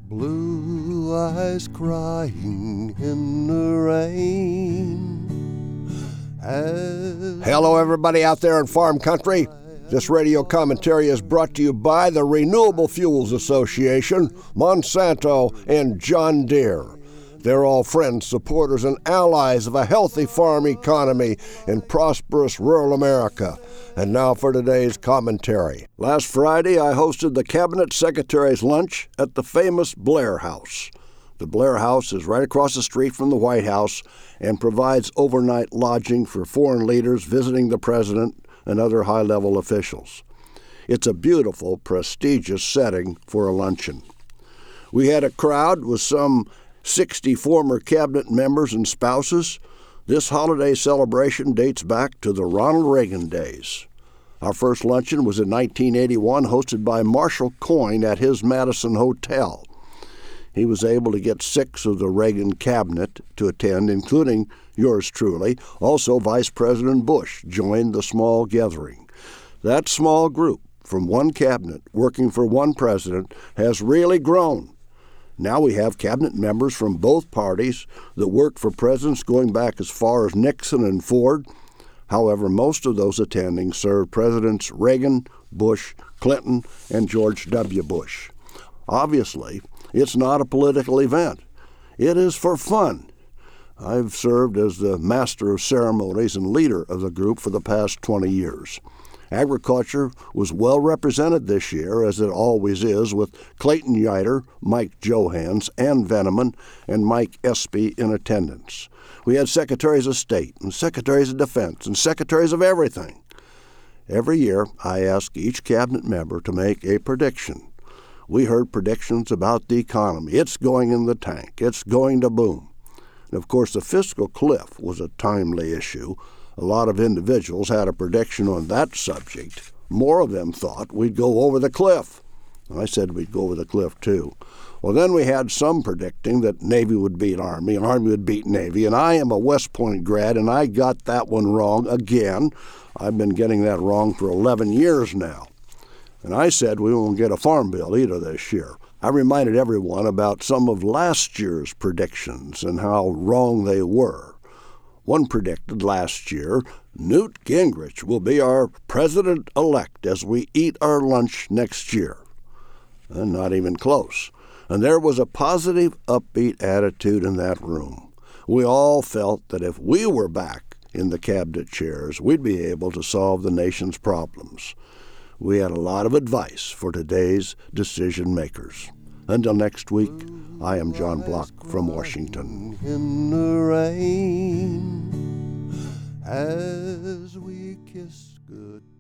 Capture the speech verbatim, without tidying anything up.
Blue eyes crying in the rain. As Hello, everybody out there in farm country. This radio commentary is brought to you by the Renewable Fuels Association, Monsanto, and John Deere. They're all friends, supporters, and allies of a healthy farm economy in prosperous rural America. And now for today's commentary. Last Friday, I hosted the Cabinet Secretary's lunch at the famous Blair House. The Blair House is right across the street from the White House and provides overnight lodging for foreign leaders visiting the president and other high-level officials. It's a beautiful, prestigious setting for a luncheon. We had a crowd with some sixty former cabinet members and spouses. This holiday celebration dates back to the Ronald Reagan days. Our first luncheon was in nineteen eighty-one, hosted by Marshall Coyne at his Madison Hotel. He was able to get six of the Reagan cabinet to attend, including yours truly. Also, Vice President Bush joined the small gathering. That small group from one cabinet working for one president has really grown. Now we have cabinet members from both parties that worked for presidents going back as far as Nixon and Ford. However, most of those attending served Presidents Reagan, Bush, Clinton, and George W. Bush. Obviously, it's not a political event. It is for fun. I've served as the master of ceremonies and leader of the group for the past twenty years. Agriculture was well represented this year, as it always is, with Clayton Yiter, Mike Johans, Ann Veneman, and Mike Espy in attendance. We had secretaries of state and secretaries of defense and secretaries of everything. Every year, I ask each cabinet member to make a prediction. We heard predictions about the economy. It's going in the tank. It's going to boom. And of course, the fiscal cliff was a timely issue. A lot of individuals had a prediction on that subject. More of them thought we'd go over the cliff. I said we'd go over the cliff, too. Well, then we had some predicting that Navy would beat Army and Army would beat Navy. And I am a West Point grad, and I got that one wrong again. I've been getting that wrong for eleven years now. And I said we won't get a farm bill either this year. I reminded everyone about some of last year's predictions and how wrong they were. One predicted last year, Newt Gingrich will be our president-elect as we eat our lunch next year. And not even close. And there was a positive, upbeat attitude in that room. We all felt that if we were back in the cabinet chairs, we'd be able to solve the nation's problems. We had a lot of advice for today's decision makers. Until next week, I am John Block from Washington. In the rain, as we kiss good